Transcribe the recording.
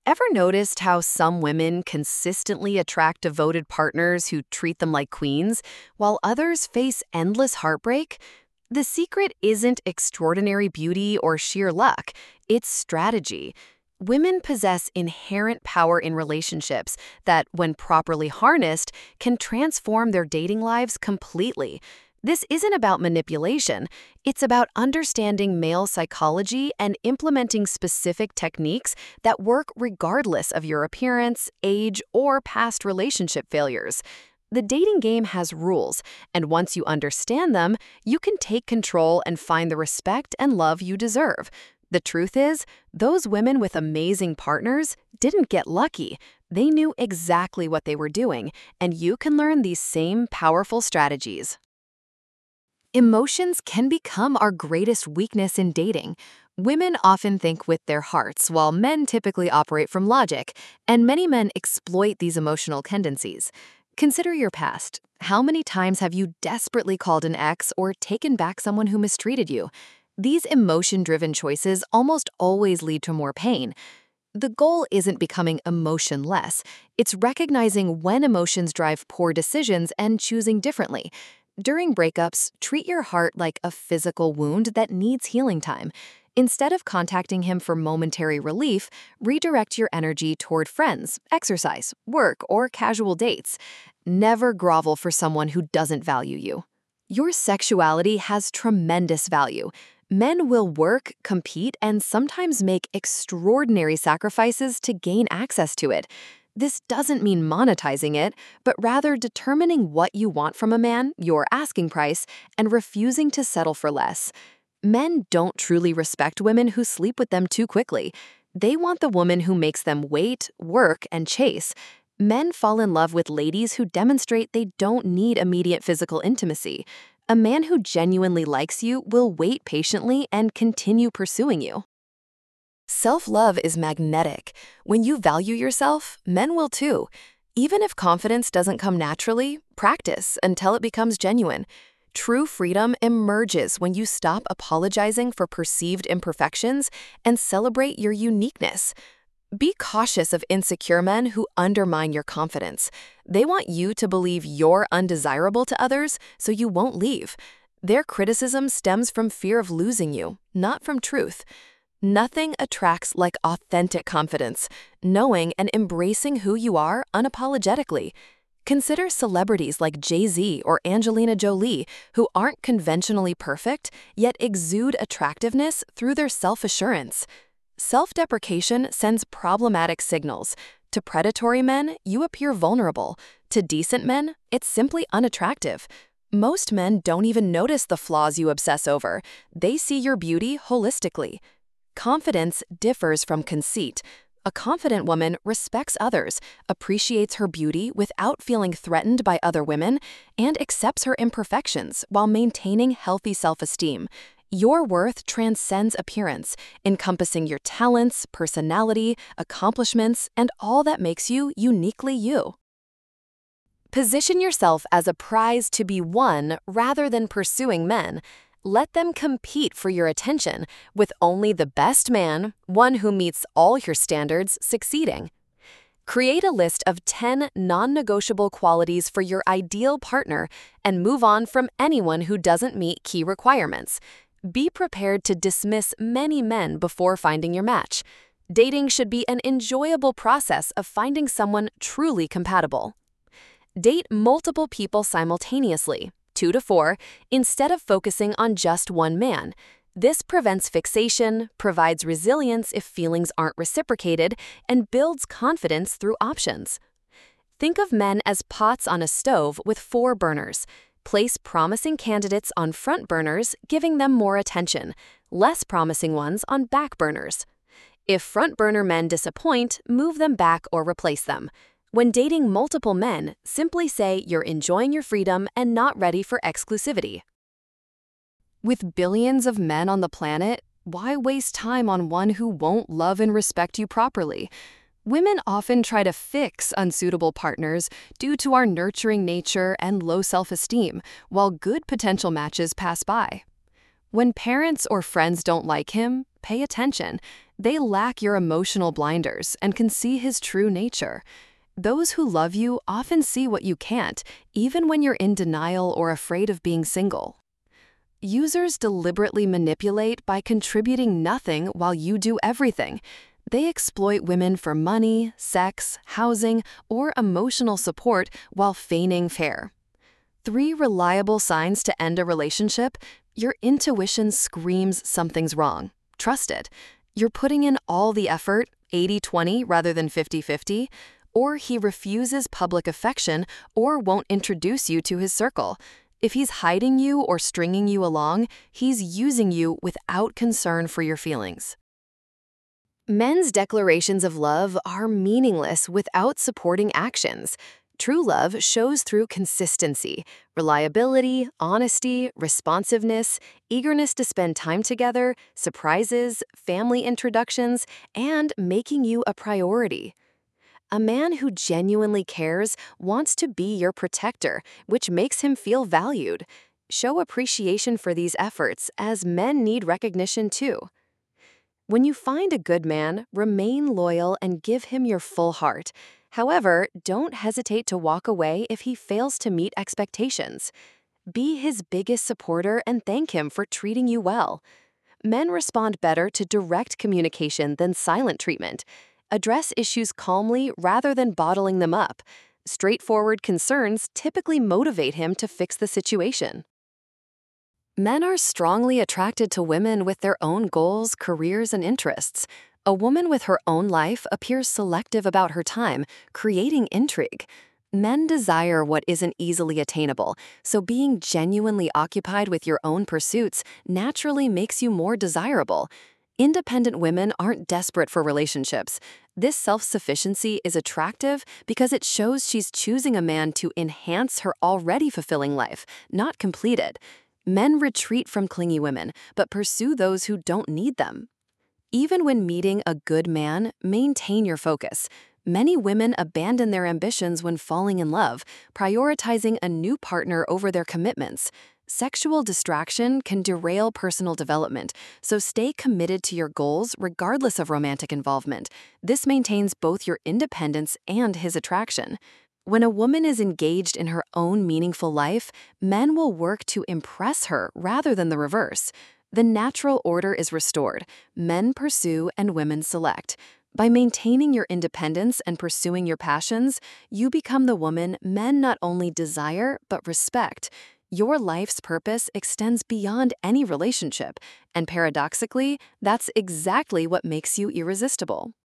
Ever noticed how some women consistently attract devoted partners who treat them like queens, while others face endless heartbreak? The secret isn't extraordinary beauty or sheer luck, it's strategy. Women possess inherent power in relationships that, when properly harnessed, can transform their dating lives completely. This isn't about manipulation, it's about understanding male psychology and implementing specific techniques that work regardless of your appearance, age, or past relationship failures. The dating game has rules, and once you understand them, you can take control and find the respect and love you deserve. The truth is, those women with amazing partners didn't get lucky. They knew exactly what they were doing, and you can learn these same powerful strategies. Emotions can become our greatest weakness in dating. Women often think with their hearts, while men typically operate from logic, and many men exploit these emotional tendencies. Consider your past. How many times have you desperately called an ex or taken back someone who mistreated you? These emotion-driven choices almost always lead to more pain. The goal isn't becoming emotionless. It's recognizing when emotions drive poor decisions and choosing differently. During breakups, treat your heart like a physical wound that needs healing time. Instead of contacting him for momentary relief, redirect your energy toward friends, exercise, work, or casual dates. Never grovel for someone who doesn't value you. Your sexuality has tremendous value. Men will work, compete, and sometimes make extraordinary sacrifices to gain access to it. This doesn't mean monetizing it, but rather determining what you want from a man, your asking price, and refusing to settle for less. Men don't truly respect women who sleep with them too quickly. They want the woman who makes them wait, work, and chase. Men fall in love with ladies who demonstrate they don't need immediate physical intimacy. A man who genuinely likes you will wait patiently and continue pursuing you. Self-love is magnetic. When you value yourself, men will too. Even if confidence doesn't come naturally, practice until it becomes genuine. True freedom emerges when you stop apologizing for perceived imperfections and celebrate your uniqueness. Be cautious of insecure men who undermine your confidence. They want you to believe you're undesirable to others, so you won't leave. Their criticism stems from fear of losing you, not from truth. Nothing attracts like authentic confidence, knowing and embracing who you are unapologetically. Consider celebrities like Jay-Z or Angelina Jolie, who aren't conventionally perfect, yet exude attractiveness through their self-assurance. Self-deprecation sends problematic signals. To predatory men, you appear vulnerable. To decent men, it's simply unattractive. Most men don't even notice the flaws you obsess over. They see your beauty holistically. Confidence differs from conceit. A confident woman respects others, appreciates her beauty without feeling threatened by other women, and accepts her imperfections while maintaining healthy self-esteem. Your worth transcends appearance, encompassing your talents, personality, accomplishments, and all that makes you uniquely you. Position yourself as a prize to be won rather than pursuing men. Let them compete for your attention, with only the best man, one who meets all your standards, succeeding. Create a list of 10 non-negotiable qualities for your ideal partner and move on from anyone who doesn't meet key requirements. Be prepared to dismiss many men before finding your match. Dating should be an enjoyable process of finding someone truly compatible. Date multiple people simultaneously, 2 to 4, instead of focusing on just one man. This prevents fixation, provides resilience if feelings aren't reciprocated, and builds confidence through options. Think of men as pots on a stove with 4 burners. Place promising candidates on front burners, giving them more attention, less promising ones on back burners. If front burner men disappoint, move them back or replace them. When dating multiple men, simply say you're enjoying your freedom and not ready for exclusivity. With billions of men on the planet, why waste time on one who won't love and respect you properly? Women often try to fix unsuitable partners due to our nurturing nature and low self-esteem, while good potential matches pass by. When parents or friends don't like him, pay attention. They lack your emotional blinders and can see his true nature. Those who love you often see what you can't, even when you're in denial or afraid of being single. Users deliberately manipulate by contributing nothing while you do everything. They exploit women for money, sex, housing, or emotional support while feigning fair. 3 reliable signs to end a relationship: your intuition screams something's wrong. Trust it. You're putting in all the effort, 80-20 rather than 50-50, or he refuses public affection or won't introduce you to his circle. If he's hiding you or stringing you along, he's using you without concern for your feelings. Men's declarations of love are meaningless without supporting actions. True love shows through consistency, reliability, honesty, responsiveness, eagerness to spend time together, surprises, family introductions, and making you a priority. A man who genuinely cares wants to be your protector, which makes him feel valued. Show appreciation for these efforts, as men need recognition too. When you find a good man, remain loyal and give him your full heart. However, don't hesitate to walk away if he fails to meet expectations. Be his biggest supporter and thank him for treating you well. Men respond better to direct communication than silent treatment. Address issues calmly rather than bottling them up. Straightforward concerns typically motivate him to fix the situation. Men are strongly attracted to women with their own goals, careers, and interests. A woman with her own life appears selective about her time, creating intrigue. Men desire what isn't easily attainable, so being genuinely occupied with your own pursuits naturally makes you more desirable. Independent women aren't desperate for relationships. This self-sufficiency is attractive because it shows she's choosing a man to enhance her already fulfilling life, not complete it. Men retreat from clingy women, but pursue those who don't need them. Even when meeting a good man, maintain your focus. Many women abandon their ambitions when falling in love, prioritizing a new partner over their commitments. Sexual distraction can derail personal development, so stay committed to your goals regardless of romantic involvement. This maintains both your independence and his attraction. When a woman is engaged in her own meaningful life, men will work to impress her rather than the reverse. The natural order is restored. Men pursue and women select. By maintaining your independence and pursuing your passions, you become the woman men not only desire but respect. Your life's purpose extends beyond any relationship, and paradoxically, that's exactly what makes you irresistible.